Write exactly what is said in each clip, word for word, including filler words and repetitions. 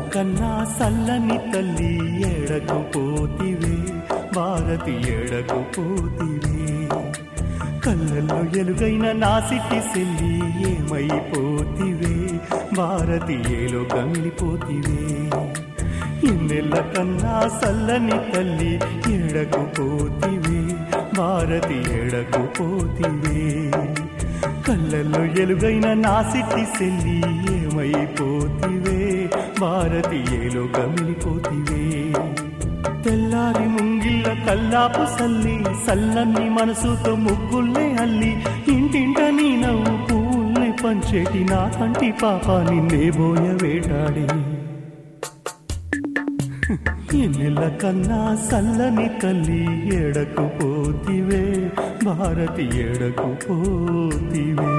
కన్నా సల్లని తల్లి ఎడకు పోతివే భారతి ఎడకు పోతివే కళ్ళల్లో ఎలుగైన నా సిట్టి సెల్లి ఏమైపోతివే భారతి ఏలో కమిలిపోతివే ఇన్నెల్ల కన్నా సల్లని తల్లి ఎడకు పోతివే భారతి ఎడకు పోతివే కళ్ళల్లో ఎలుగైన నా సిట్టి సెల్లి ఏమైపోతివే భారతి ఏలో కమిలిపోతివే తెల్లారి ముంగిళ్ళ కల్లాపు సల్లి సల్లని మనసుతో ముగ్గుల్నే అల్లి ఇంటింట నీ నవ్వు పూల్ని పంచేటి నా కంటి పాప నిన్నే బోయ వేటాడే ఎన్నెల కన్నా సల్లని తల్లి ఎడకు పోతివే భారతి ఎడకు పోతివే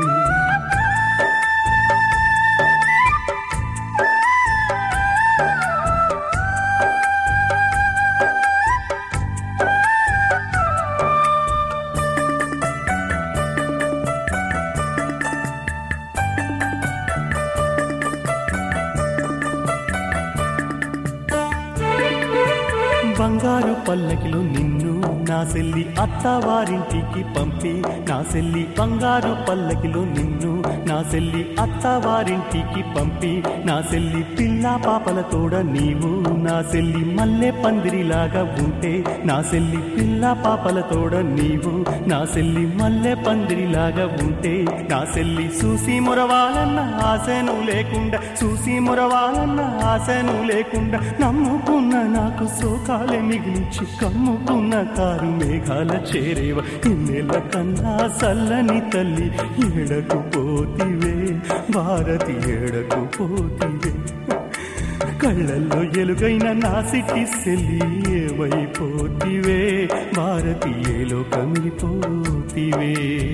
బంగారు పల్లకిలో నిన్ను నా సెల్లి అత్తవారింటికి పంపి నా సెల్లి బంగారు పల్లకిలో నిన్ను నా సెల్లి అత్తవారింటికి పంపి నా సెల్లి పిల్ల పాపలతోడ నీవు నా సెల్లి మల్లె పందిరిలాగా ఉంటే నా సెల్లి పిల్ల పాపలతోడ నీవు నా సెల్లి మల్లె పందిరిలాగా ఉంటే నా సెల్లి చూసి మురవాలన్న ఆశను లేకుండా చూసి మురవాలన్న ఆశను లేకుండా నమ్ముకున్న నాకు సోకాలే మిగిలించి కమ్ముకున్న కారు మేఘాల చేరేవ ఇన్నెల కన్నా సల్లని తల్లి ఎడకు పోతివే భారతి ఎడకు పోతివే కళ్ళల్లో ఎలుగైన నా సిట్టి సెల్లి ఏమైపోతివే భారతి ఏలో కమిలిపోతివే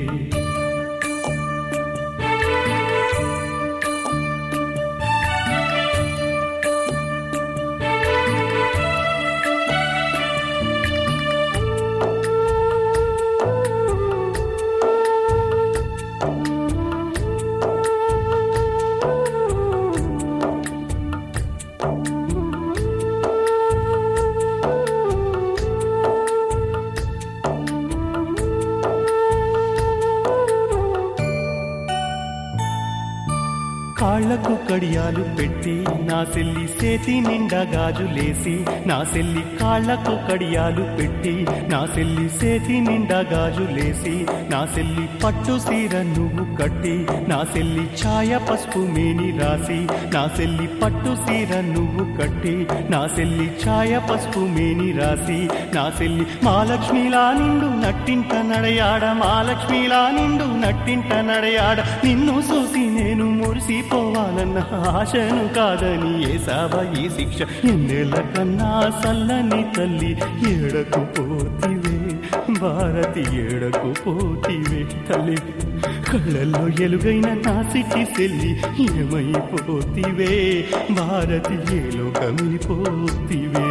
కాళ్లకు కడియాలు పెట్టి నా సెల్లి సేతి నిండా గాజులేసి నా సెల్లి కాళ్లకు కడియాలు పెట్టి నా సెల్లి సేతి నిండా గాజులేసి నా సెల్లి పట్టు సీర నువ్వు కట్టి నా సెల్లి ఛాయ పసుపు మేని రాసి నా సెల్లి పట్టు సీర నువ్వు కట్టి నా సెల్లి ఛాయ పసుపు మేని రాసి నా సెల్లి మహాలక్ష్మిలా నిండు నట్టింట నడయాడ మహాలక్ష్మిలా నిండు నట్టింట నడయాడ నిన్ను చూసి నేను మురిసి పోవాలన్న ఆశను కాదని ఏసావా ఈ శిక్ష ఎన్నెల కన్నా సల్లని తల్లి ఎడకు పోతివే భారతి ఎడకు పోతివే తల్లి కళ్ళల్లో ఎలుగైన నా సిట్టి సెల్లి ఏమైపోతివే భారతి ఏలో కమిలిపోతివే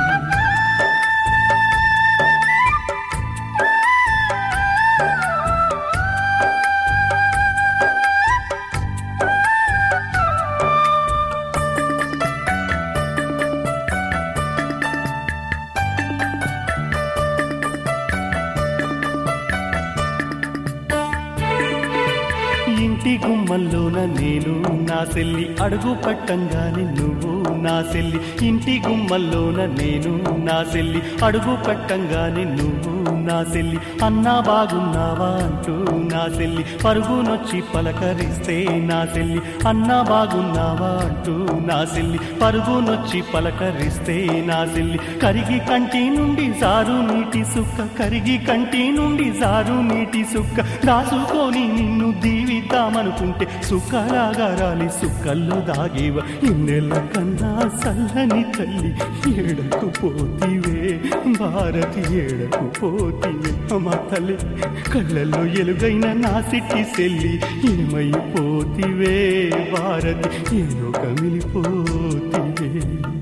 ఇంటి గుమ్మల్లోన నేను నా సెల్లి అడుగు పట్టంగానే నువ్వు నా సెల్లి ఇంటి గుమ్మల్లోన నేను నా సెల్లి అడుగు పట్టంగానే నువ్వు నా సెల్లి అన్నా బాగున్నావా అంటూ నా సెల్లి పరుగునొచ్చి పలకరిస్తే నా సెల్లి అన్నా బాగున్నావా అంటూ నా సెల్లి పరుగునొచ్చి పలకరిస్తే నా సెల్లి కరిగి కంటి నుండి జారు నీటి సుక్క కరిగి కంటి నుండి జారు నీటి సుక్క దాసుకొని నిన్ను దీవిద్దామనుకుంటే సుక్కలాగా రాలి సుక్కల్లో దాగేవ ఇన్నెల కన్నా సల్లని తల్లి ఏడకు పోతివే భారతి ఏడకు పోతివే అమ్మా తల్లి కళ్ళల్లో ఎలుగైన నా సిట్టి సెల్లి ఏమైపోతివే భారతి ఏదో కమిలిపోతివే.